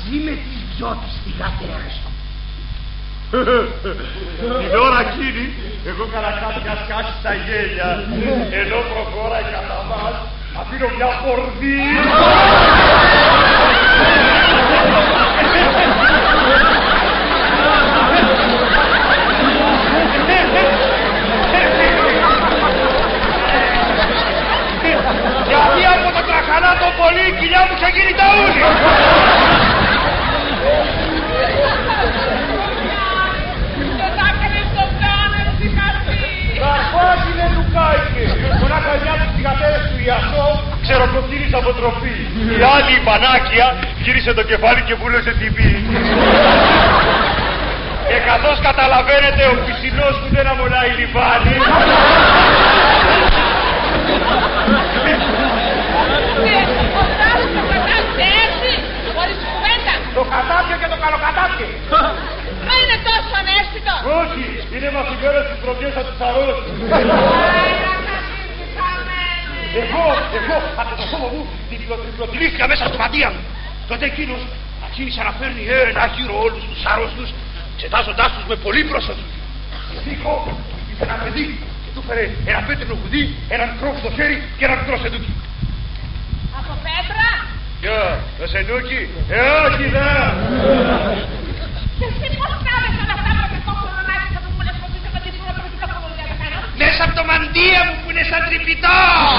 μαζί με τις δυο τους θυγατέρες του. Την ώρα εκείνη εγώ καρακάτια σκάσει στα γέλια, ενώ προχώράει κατά μας αφήνω μια πορδί. Γιατί από το τραχανά το πολύ η κοιλιά μου ξεκίνη τα ούλη. Καρπάκι δεν του κάηκε. Μονάχα μια από τις θυγατέρες του Ιασό ξεροκοπτήρης από τροφή. Η άλλη η Πανάκια γύρισε το κεφάλι και βούλωσε την πύλη. Και καθώς καταλαβαίνετε ο πισινός που δεν αμολάει λιβάνι. Το κατάπιο και το καλοκατάπιο. Μα είναι τόσο ανέστητο. Όχι, είναι μαθημένος της προτιές από τους αρρώστους. Εγώ, από το σώμα μου, τριπλοτυλίχθηκα μέσα στο μαντία μου. Τότε εκείνος αρχίνησε να φέρνει ένα γύρω όλους τους αρρώστους, εξετάζοντάς τους με πολύ προσοχή. Δίκο, είχε ένα παιδί και του φέρε ένα πέτρινο κουδί, ένα μικρό στο χέρι και ένα μικρό σεντούκι. Από πέτρα. Ποιο, το σεντούκι? Όχι δε. Και εσύ πώς κάνεις όλα αυτά με το κόκκινο ρολάκι και το που λες πως είσαι με την πρώτη πληροφορία να κάνω? Μέσα από το μαντία μου που είναι σαν τρυπητό.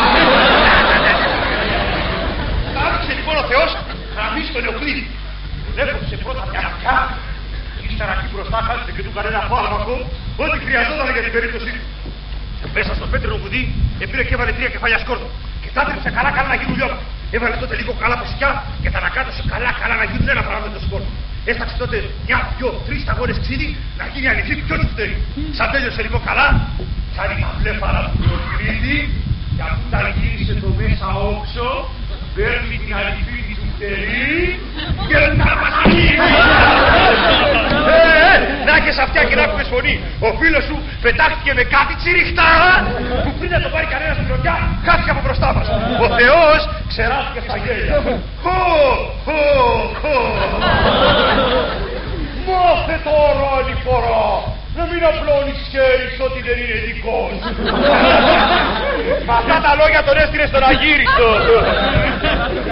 Άρχισε λοιπόν ο Θεός να μπει στον Ιωκλήδη. Έφτιαξε πρώτα μια ματιά, ύστερα εκεί μπροστά χάρισε και του έκανε ένα φάρμακο, ό,τι χρειαζόταν για την περίπτωση του. Μέσα στο πέτρινο κουδί επήρε και έβαλε 3 κεφάλια σκόρδο και τα έτρεψε καλά να γίνουν λιώμα. Έβαλε τότε λίγο καλά ποσιά και τα ανακάτωσε καλά να γίνουν ένα πράγμα με το σκόρδο. Έφταξε τότε 1, 2, 3 σταγόνες ξύδι να γίνει αληθή πιο νυχτερή. Σαν τέλειωσε λίγο καλά, κάνει τα βλέφαρα του Ιωκλήδη και αφού τα γύρισε το μέσα όξο, παίρνει την αληθή του φτερή και τα πασχίζει. Να και σε αυτιά και να άκουγες φωνή. Ο φίλος σου πετάχτηκε με κάτι τσιριχτά που πριν να το πάρει κανένας στην ρωτιά χάθηκε από μπροστά μας. Ο Θεός ξεράστηκε στα γέλια. Μάθε τώρα άλλη φορά να μην απλώνεις χέρις ότι δεν είναι δικός. Αυτά τα λόγια τον έστειλε στον Αγύριστο.